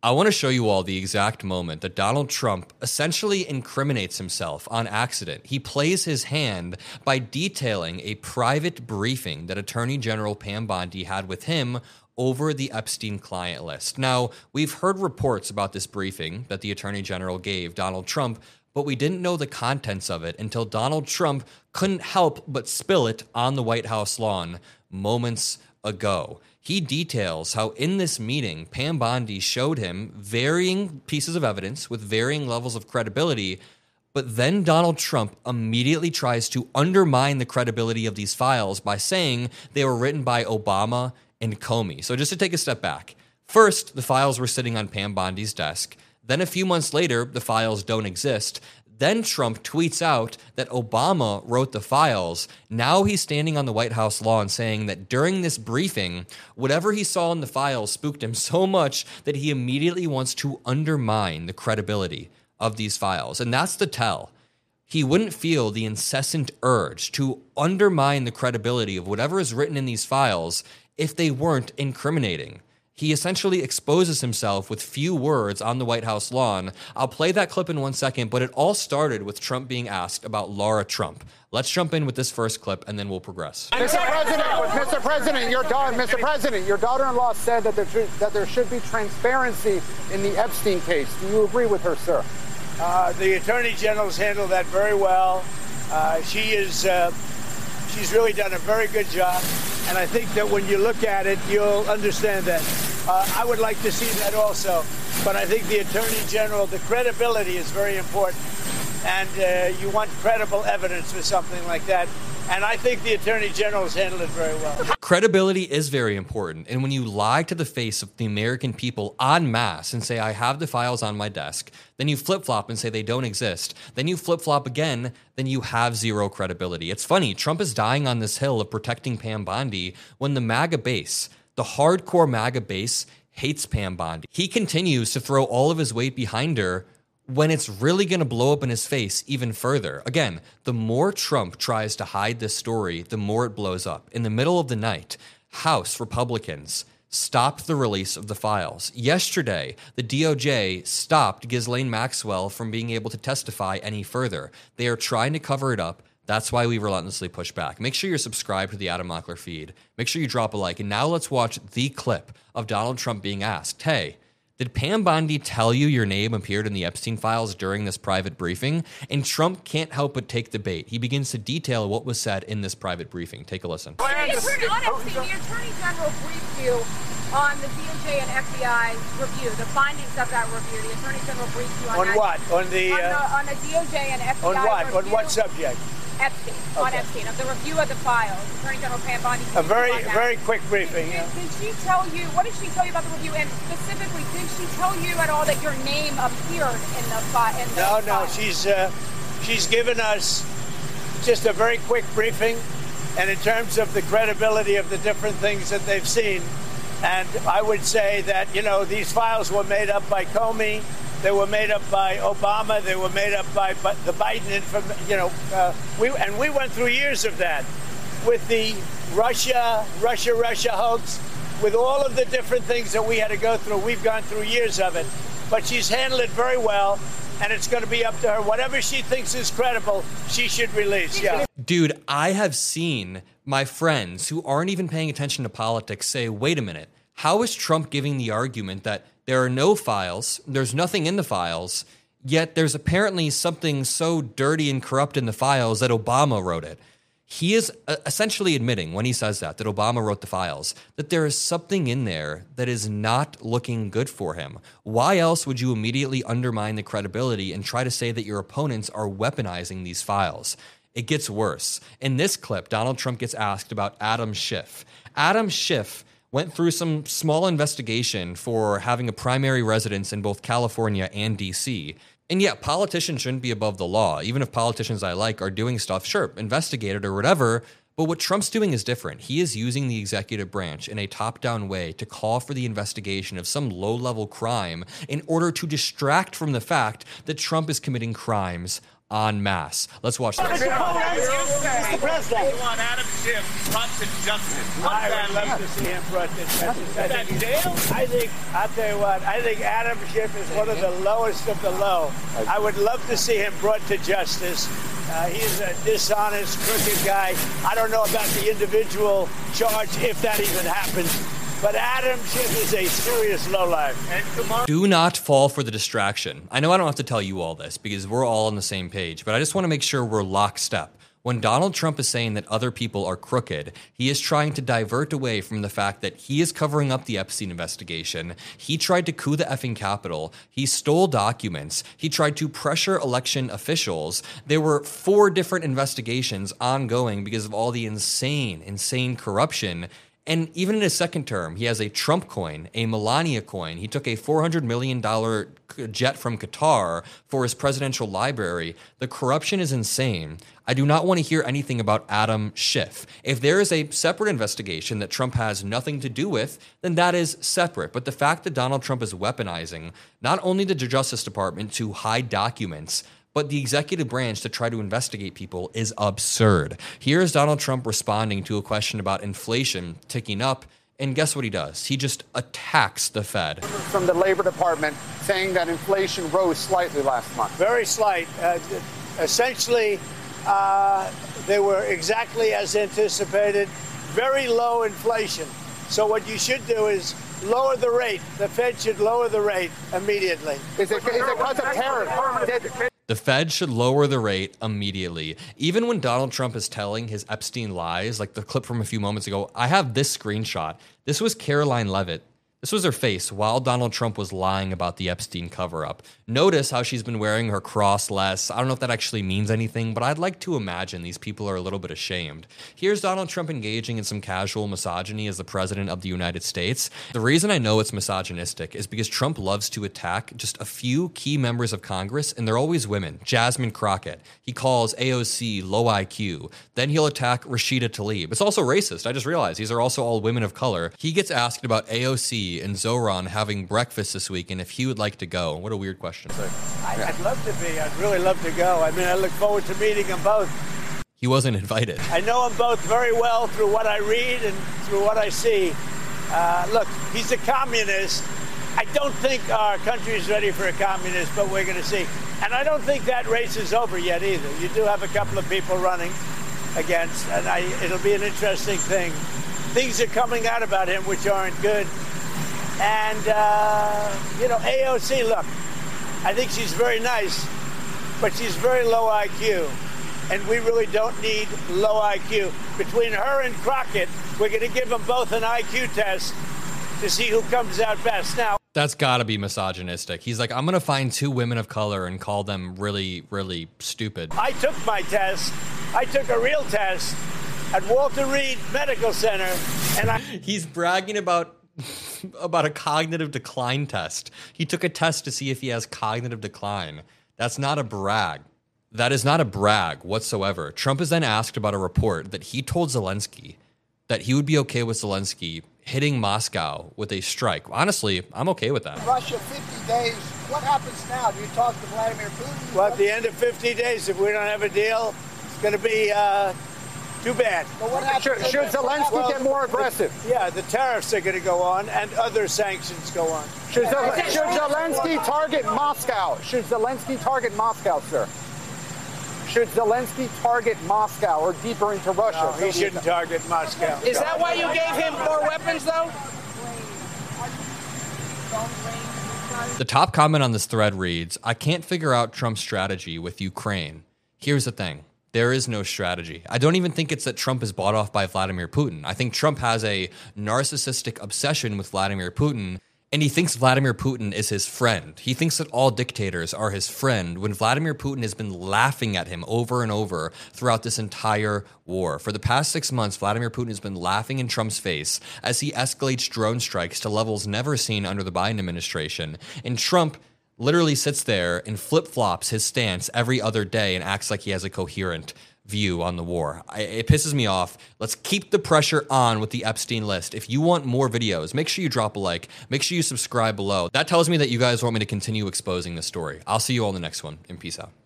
I want to show you all the exact moment that Donald Trump essentially incriminates himself on accident. He plays his hand by detailing a private briefing that Attorney General Pam Bondi had with him over the Epstein client list. Now, we've heard reports about this briefing that the Attorney General gave Donald Trump, but we didn't know the contents of it until Donald Trump couldn't help but spill it on the White House lawn moments ago. He details how in this meeting, Pam Bondi showed him varying pieces of evidence with varying levels of credibility, but then Donald Trump immediately tries to undermine the credibility of these files by saying they were written by Obama and Comey. So just to take a step back, first, the files were sitting on Pam Bondi's desk. Then a few months later, the files don't exist. Then Trump tweets out that Obama wrote the files. Now he's standing on the White House lawn saying that during this briefing, whatever he saw in the files spooked him so much that he immediately wants to undermine the credibility of these files. And that's the tell. He wouldn't feel the incessant urge to undermine the credibility of whatever is written in these files if they weren't incriminating. He essentially exposes himself with few words on the White House lawn. I'll play that clip in 1 second, but it all started with Trump being asked about Laura Trump. Let's jump in with this first clip, and then we'll progress. Mr. President, your daughter-in-law said that there should be transparency in the Epstein case. Do you agree with her, sir? The Attorney General's handled that very well. She's really done a very good job, and I think that when you look at it, you'll understand that. I would like to see that also, but I think the Attorney General, the credibility is very important, and you want credible evidence for something like that, and I think the Attorney General has handled it very well. Credibility is very important, and when you lie to the face of the American people en masse and say, I have the files on my desk, then you flip-flop and say they don't exist, then you flip-flop again, then you have zero credibility. It's funny, Trump is dying on this hill of protecting Pam Bondi when the MAGA base, the hardcore MAGA base, hates Pam Bondi. He continues to throw all of his weight behind her when it's really going to blow up in his face even further. Again, the more Trump tries to hide this story, the more it blows up. In the middle of the night, House Republicans stopped the release of the files. Yesterday, the DOJ stopped Ghislaine Maxwell from being able to testify any further. They are trying to cover it up. That's why we relentlessly push back. Make sure you're subscribed to the Adam Mockler feed. Make sure you drop a like. And now let's watch the clip of Donald Trump being asked, hey, did Pam Bondi tell you your name appeared in the Epstein files during this private briefing? And Trump can't help but take the bait. He begins to detail what was said in this private briefing. Take a listen. If we're on Epstein, the Attorney General briefed you on the DOJ and FBI review, the findings of that review. The Attorney General briefed you on that. What? On the DOJ and FBI on what? review. On what subject? Epstein. Okay. On Epstein, of the review of the files. Attorney General Pam Bondi. A very quick briefing. Did she tell you, what did she tell you about the review? And specifically, did she tell you at all that your name appeared in the file? No, she's given us just a very quick briefing, and in terms of the credibility of the different things that they've seen, and I would say that, these files were made up by Comey, they were made up by Obama, they were made up by the Biden information, we went through years of that with the Russia hoax, with all of the different things that we had to go through. We've gone through years of it, but she's handled it very well, and it's going to be up to her. Whatever she thinks is credible, she should release. Yeah. Dude, I have seen my friends who aren't even paying attention to politics say, wait a minute, how is Trump giving the argument that there are no files, there's nothing in the files, yet there's apparently something so dirty and corrupt in the files that Obama wrote it? He is essentially admitting when he says that Obama wrote the files, that there is something in there that is not looking good for him. Why else would you immediately undermine the credibility and try to say that your opponents are weaponizing these files? It gets worse. In this clip, Donald Trump gets asked about Adam Schiff. Adam Schiff went through some small investigation for having a primary residence in both California and D.C., and yeah, politicians shouldn't be above the law. Even if politicians I like are doing stuff, sure, investigate it or whatever. But what Trump's doing is different. He is using the executive branch in a top-down way to call for the investigation of some low-level crime in order to distract from the fact that Trump is committing crimes en masse. Let's watch this. Mr. Mr. President. You want Adam Schiff brought to justice. I would love to see him brought to justice. Is that jail? I'll tell you what, I think Adam Schiff is one of the lowest of the low. I would love to see him brought to justice. He's a dishonest, crooked guy. I don't know about the individual charge, if that even happens. But Adam Schiff is a serious lowlife. Do not fall for the distraction. I know I don't have to tell you all this because we're all on the same page, but I just want to make sure we're lockstep. When Donald Trump is saying that other people are crooked, he is trying to divert away from the fact that he is covering up the Epstein investigation. He tried to coup the effing Capitol. He stole documents. He tried to pressure election officials. There were 4 different investigations ongoing because of all the insane corruption. And even in his second term, he has a Trump coin, a Melania coin. He took a $400 million jet from Qatar for his presidential library. The corruption is insane. I do not want to hear anything about Adam Schiff. If there is a separate investigation that Trump has nothing to do with, then that is separate. But the fact that Donald Trump is weaponizing not only the Justice Department to hide documents, but the executive branch to try to investigate people is absurd. Here's Donald Trump responding to a question about inflation ticking up, and guess what he does? He just attacks the Fed. From the Labor Department saying that inflation rose slightly last month. Very slight. Essentially, they were exactly as anticipated. Very low inflation. So what you should do is lower the rate. The Fed should lower the rate immediately. Is it because of tariffs? The Fed should lower the rate immediately. Even when Donald Trump is telling his Epstein lies, like the clip from a few moments ago, I have this screenshot. This was Caroline Leavitt. This was her face while Donald Trump was lying about the Epstein cover-up. Notice how she's been wearing her cross less. I don't know if that actually means anything, but I'd like to imagine these people are a little bit ashamed. Here's Donald Trump engaging in some casual misogyny as the president of the United States. The reason I know it's misogynistic is because Trump loves to attack just a few key members of Congress, and they're always women. Jasmine Crockett. He calls AOC low IQ. Then he'll attack Rashida Tlaib. It's also racist. I just realized these are also all women of color. He gets asked about AOC and Zoran having breakfast this week and if he would like to go. What a weird question. I'd love to be. I'd really love to go. I mean, I look forward to meeting them both. He wasn't invited. I know them both very well through what I read and through what I see. Look, he's a communist. I don't think our country is ready for a communist, but we're going to see. And I don't think that race is over yet either. You do have a couple of people running against, and it'll be an interesting thing. Things are coming out about him which aren't good. And, AOC, look, I think she's very nice, but she's very low IQ. And we really don't need low IQ. Between her and Crockett, we're going to give them both an IQ test to see who comes out best. Now, that's got to be misogynistic. He's like, I'm going to find 2 women of color and call them really, really stupid. I took my test. I took a real test at Walter Reed Medical Center. And He's bragging about a cognitive decline test. He took a test to see if he has cognitive decline. That's not a brag. That is not a brag whatsoever. Trump is then asked about a report that he told Zelensky that he would be okay with Zelensky hitting Moscow with a strike. Honestly, I'm okay with that. Russia, 50 days. What happens now? Do you talk to Vladimir Putin? Well, at the end of 50 days, if we don't have a deal, it's going to be too bad. But what happens? Should Zelensky get more aggressive? Yeah, the tariffs are going to go on and other sanctions go on. Should Zelensky target Moscow? Should Zelensky target Moscow, sir? Should Zelensky target Moscow or deeper into Russia? No, he shouldn't target Moscow. Is that why you gave him more weapons, though? The top comment on this thread reads, I can't figure out Trump's strategy with Ukraine. Here's the thing. There is no strategy. I don't even think it's that Trump is bought off by Vladimir Putin. I think Trump has a narcissistic obsession with Vladimir Putin, and he thinks Vladimir Putin is his friend. He thinks that all dictators are his friend when Vladimir Putin has been laughing at him over and over throughout this entire war. For the past 6 months, Vladimir Putin has been laughing in Trump's face as he escalates drone strikes to levels never seen under the Biden administration. And Trump literally sits there and flip-flops his stance every other day and acts like he has a coherent view on the war. It pisses me off. Let's keep the pressure on with the Epstein list. If you want more videos, make sure you drop a like. Make sure you subscribe below. That tells me that you guys want me to continue exposing this story. I'll see you all in the next one, and peace out.